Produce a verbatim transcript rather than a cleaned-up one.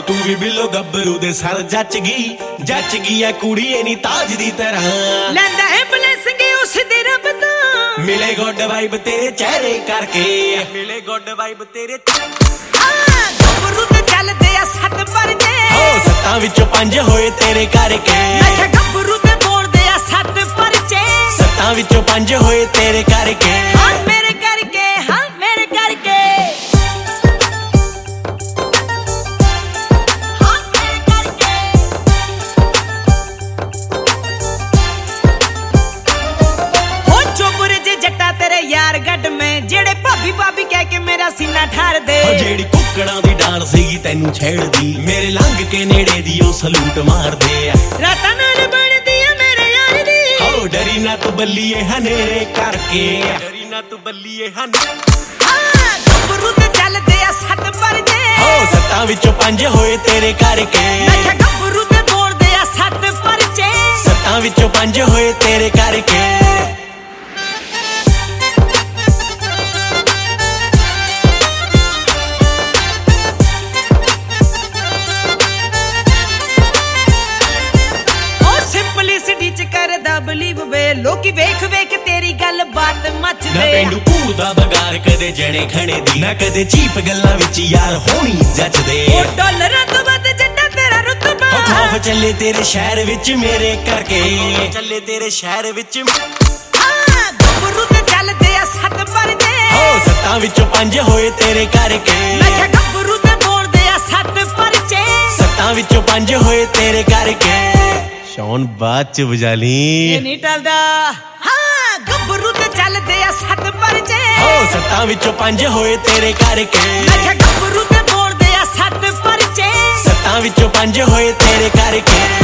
तू भी बिलो गब्बरू दे सर जच गई जच गई है कुड़ी नी ताज दी तरह लैंदा है ब्लेसिंग उस दी रब दा मिले गुड वाइब तेरे चेहरे करके मिले गुड वाइब तेरे गब्बरू ते चलदे आ सत पर जे हो सत्तां विचों पंज होए तेरे करके मैं क्या गब्बरू ते बोलदे आ सत पर जे सत्तां विचों पंज होए तेरे करके हां मेरे करके हां मेरे करके हां मेरे करके हो चोबरे जे जट्टा तेरे यार गड में जेड़े भाभी भाभी कह के मेरा सीना ठार दे ओ जेड़ी कुकड़ां दी डाल सीगी तैनू छेड़दी मेरे लंघ के नेड़े दी ओ सलूट मार दे रातां नाल बनदी आ मेरे यार दी हो डरी ना तू बल्लीए हनेरे करके डरी ना तू बल्लीए हनेरे गब्बरू ते चलदे आ सत पर जे हो सत्तां विचों पंज होए तेरे करके मैं क्या गब्बरू ते बोलदे आ सत पर जे सत्तां विचों पंज होए तेरे करके ਬਲੀਵ ਵੇ ਲੋਕੀ ਵੇਖ ਵੇਖ ਤੇਰੀ ਗੱਲ ਬਾਤ ਮੱਚਦੇ ਨਾ ਪਿੰਡੂ ਕੂੜਦਾ ਬਗਾਰ ਕਦੇ ਜਣੇ ਖਣੇ ਦੀ ਨਾ ਕਦੇ ਚੀਪ ਗੱਲਾਂ ਵਿੱਚ ਯਾਰ ਹੋਣੀ ਜੱਜਦੇ ਉਹ ਡਾਲਰਾਂ ਤੋਂ ਵੱਧ ਜੱਟਾ ਤੇਰਾ ਰੁਤਬਾ ਉਹ ਖੌਫ ਚੱਲੇ ਤੇਰੇ ਸ਼ਹਿਰ ਵਿੱਚ ਮੇਰੇ ਕਰਕੇ ਚੱਲੇ ਤੇਰੇ ਸ਼ਹਿਰ ਵਿੱਚ ਗબ્ਬਰੂ ਤੇ ਚੱਲਦੇ ਆ ਸੱਤ ਪਰ ਜੇ ਹੋ ਸੱਤਾਂ ਵਿੱਚੋਂ ਪੰਜ ਹੋਏ ਤੇਰੇ ਕਰਕੇ ਮੈਂ ਕਿਹਾ ਗબ્ਬਰੂ ਤੇ ਬੋਲਦੇ ਆ ਸੱਤ ਪਰ ਜੇ ਸੱਤਾਂ ਵਿੱਚੋਂ ਪੰਜ ਹੋਏ ਤੇਰੇ ਕਰਕੇ शौन बाद च बजा ली ये नहीं टलदा हाँ गब्बरू ते चलदे आ सत पर जे हो सत्तां विचों पंज होए तेरे करके मैं क्या गब्बरू ते बोलदे आ सत पर जे सत्तां विचों पंज होए तेरे करके